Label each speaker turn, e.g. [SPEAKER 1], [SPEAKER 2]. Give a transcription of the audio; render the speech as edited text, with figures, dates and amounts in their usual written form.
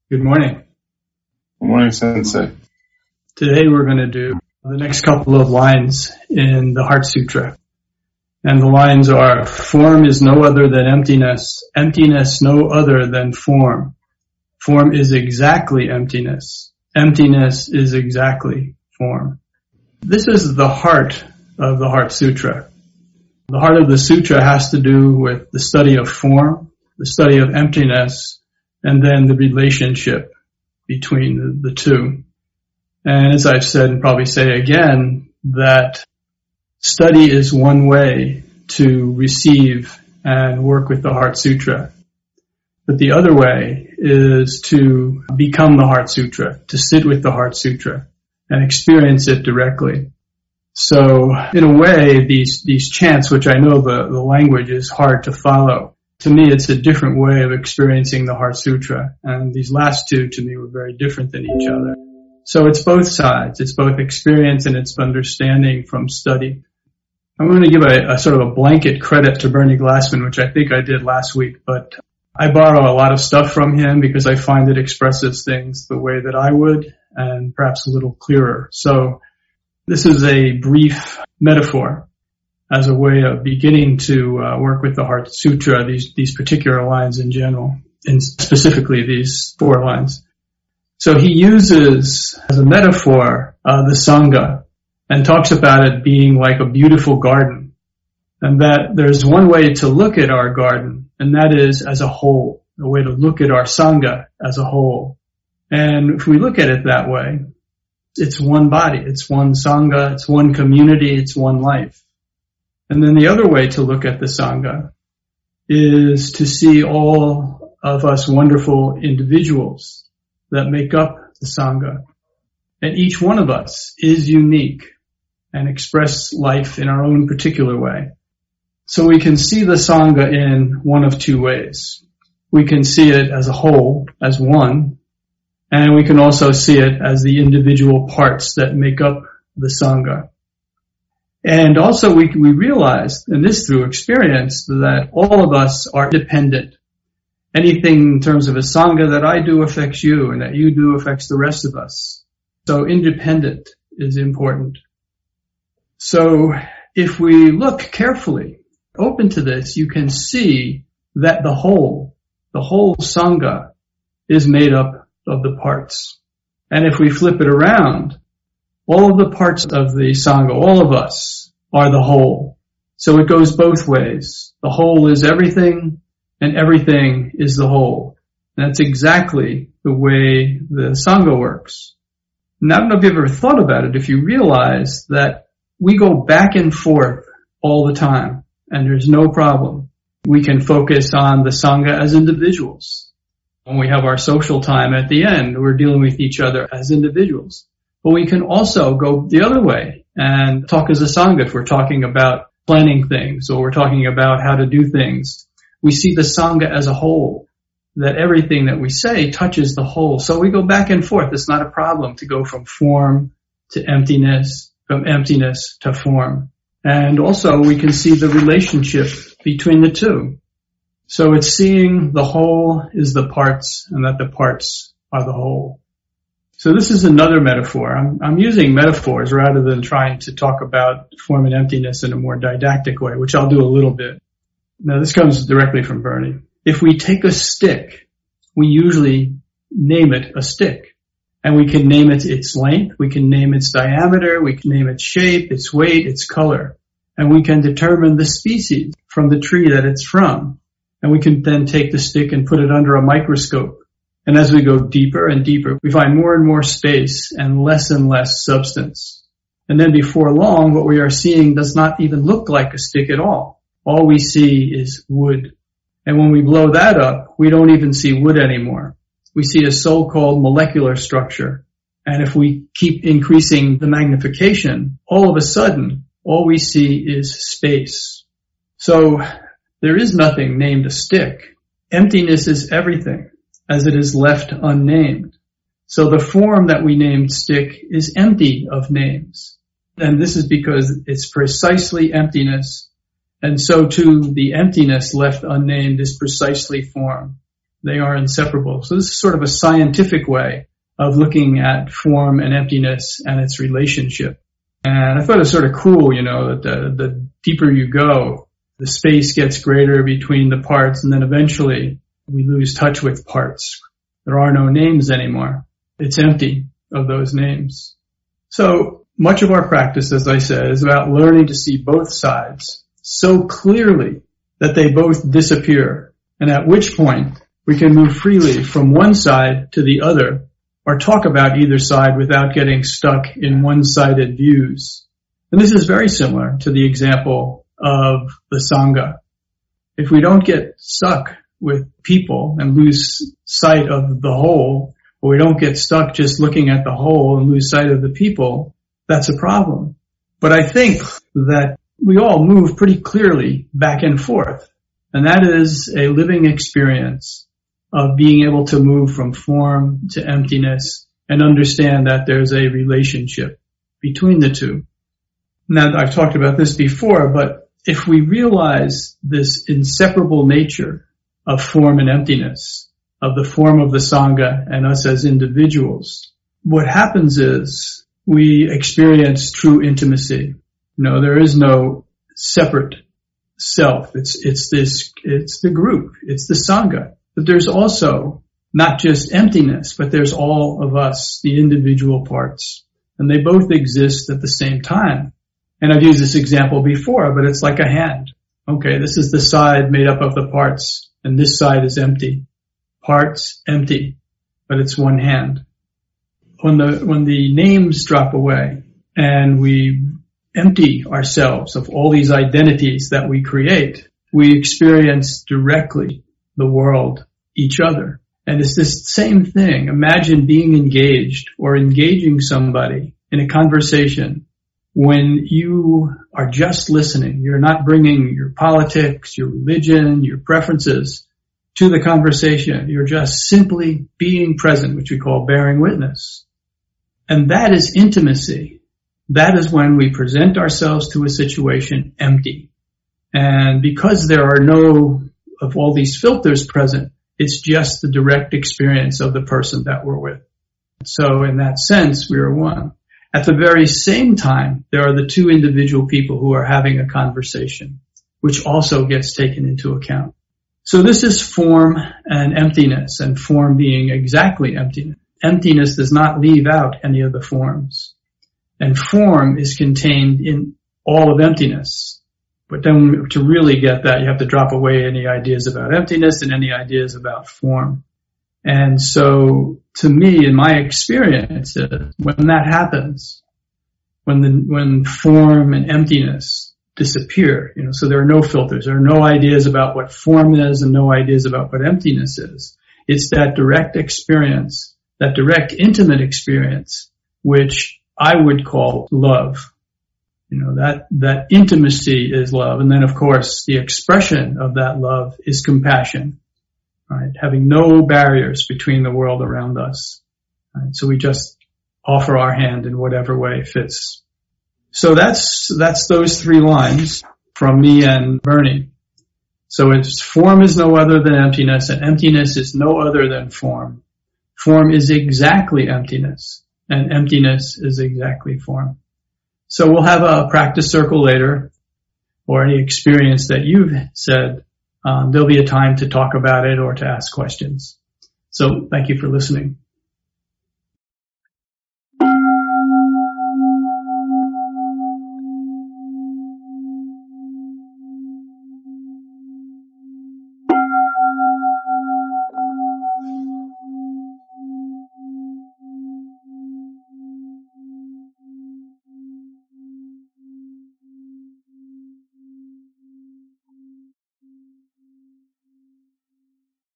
[SPEAKER 1] Good morning.
[SPEAKER 2] Good morning, Sensei.
[SPEAKER 1] Today we're going to do the next couple of lines in the Heart Sutra. And the lines are, form is no other than emptiness, emptiness no other than form. Form is exactly emptiness, emptiness is exactly form. This is the heart of the Heart Sutra. The heart of the sutra has to do with the study of form, the study of emptiness, and then the relationship between the two. And as I've said and probably say again, that study is one way to receive and work with the Heart Sutra. But the other way is to become the Heart Sutra, to sit with the Heart Sutra and experience it directly. So in a way, these chants, which I know the language is hard to follow, to me it's a different way of experiencing the Heart Sutra. And these last two to me were very different than each other. So it's both sides. It's both experience and it's understanding from study. I'm going to give a sort of a blanket credit to Bernie Glassman, which I think I did last week, but I borrow a lot of stuff from him because I find it expresses things the way that I would and perhaps a little clearer. So this is a brief metaphor as a way of beginning to work with the Heart Sutra, these particular lines in general, and specifically these 4 lines. So he uses as a metaphor the Sangha and talks about it being like a beautiful garden, and that there's one way to look at our garden, and that is as a whole, a way to look at our Sangha as a whole. And if we look at it that way, it's one body, it's one Sangha, it's one community, it's one life. And then the other way to look at the Sangha is to see all of us wonderful individuals that make up the Sangha. And each one of us is unique and express life in our own particular way. So we can see the Sangha in one of 2 ways. We can see it as a whole, as one, and we can also see it as the individual parts that make up the Sangha. And also we realize, and this through experience, that all of us are dependent. Anything in terms of a Sangha that I do affects you, and that you do affects the rest of us. So independent is important. So if we look carefully, open to this, you can see that the whole Sangha is made up of the parts. And if we flip it around, all of the parts of the Sangha, all of us, are the whole. So it goes both ways. The whole is everything, and everything is the whole. And that's exactly the way the Sangha works. And I don't know if you've ever thought about it, if you realize that we go back and forth all the time, and there's no problem. We can focus on the Sangha as individuals. When we have our social time at the end, we're dealing with each other as individuals. But we can also go the other way and talk as a Sangha if we're talking about planning things or we're talking about how to do things. We see the Sangha as a whole, that everything that we say touches the whole. So we go back and forth. It's not a problem to go from form to emptiness, from emptiness to form. And also we can see the relationship between the two. So it's seeing the whole is the parts and that the parts are the whole. So this is another metaphor. I'm using metaphors rather than trying to talk about form and emptiness in a more didactic way, which I'll do a little bit. Now this comes directly from Bernie. If we take a stick, we usually name it a stick. And we can name it its length, we can name its diameter, we can name its shape, its weight, its color. And we can determine the species from the tree that it's from. And we can then take the stick and put it under a microscope. And as we go deeper and deeper, we find more and more space and less substance. And then before long, what we are seeing does not even look like a stick at all. All we see is wood. And when we blow that up, we don't even see wood anymore. We see a so-called molecular structure. And if we keep increasing the magnification, all of a sudden, all we see is space. So there is nothing named a stick. Emptiness is everything, as it is left unnamed. So the form that we named stick is empty of names. And this is because it's precisely emptiness. And so too, the emptiness left unnamed is precisely form. They are inseparable. So this is sort of a scientific way of looking at form and emptiness and its relationship. And I thought it was sort of cool, that the deeper you go, the space gets greater between the parts, and then eventually we lose touch with parts. There are no names anymore. It's empty of those names. So much of our practice, as I said, is about learning to see both sides so clearly that they both disappear, and at which point we can move freely from one side to the other, or talk about either side without getting stuck in one-sided views. And this is very similar to the example of the Sangha. If we don't get stuck with people and lose sight of the whole, or we don't get stuck just looking at the whole and lose sight of the people, that's a problem. But I think that we all move pretty clearly back and forth, and that is a living experience of being able to move from form to emptiness and understand that there's a relationship between the two. Now, I've talked about this before, but if we realize this inseparable nature of form and emptiness, of the form of the Sangha and us as individuals, what happens is we experience true intimacy. There is no separate self. It's the group. It's the Sangha. But there's also not just emptiness, but there's all of us, the individual parts. And they both exist at the same time. And I've used this example before, but it's like a hand. Okay, this is the side made up of the parts, and this side is empty. Parts, empty, but it's one hand. When the names drop away and we empty ourselves of all these identities that we create, we experience directly the world, each other. And it's this same thing. Imagine being engaged or engaging somebody in a conversation when you are just listening. You're not bringing your politics, your religion, your preferences to the conversation. You're just simply being present, which we call bearing witness. And that is intimacy. That is when we present ourselves to a situation empty. And because there are no of all these filters present, it's just the direct experience of the person that we're with. So in that sense, we are one. At the very same time, there are the two individual people who are having a conversation, which also gets taken into account. So this is form and emptiness, and form being exactly emptiness. Emptiness does not leave out any of the forms. And form is contained in all of emptiness. But then to really get that, you have to drop away any ideas about emptiness and any ideas about form. And so to me, in my experience, when that happens, when form and emptiness disappear, so there are no filters, there are no ideas about what form is and no ideas about what emptiness is. It's that direct experience, that direct intimate experience, which I would call love. That intimacy is love. And then of course the expression of that love is compassion, right? Having no barriers between the world around us. Right? So we just offer our hand in whatever way fits. So that's those three lines from me and Bernie. So it's form is no other than emptiness, and emptiness is no other than form. Form is exactly emptiness, and emptiness is exactly form. So we'll have a practice circle later, or any experience that you've said. There'll be a time to talk about it or to ask questions. So thank you for listening.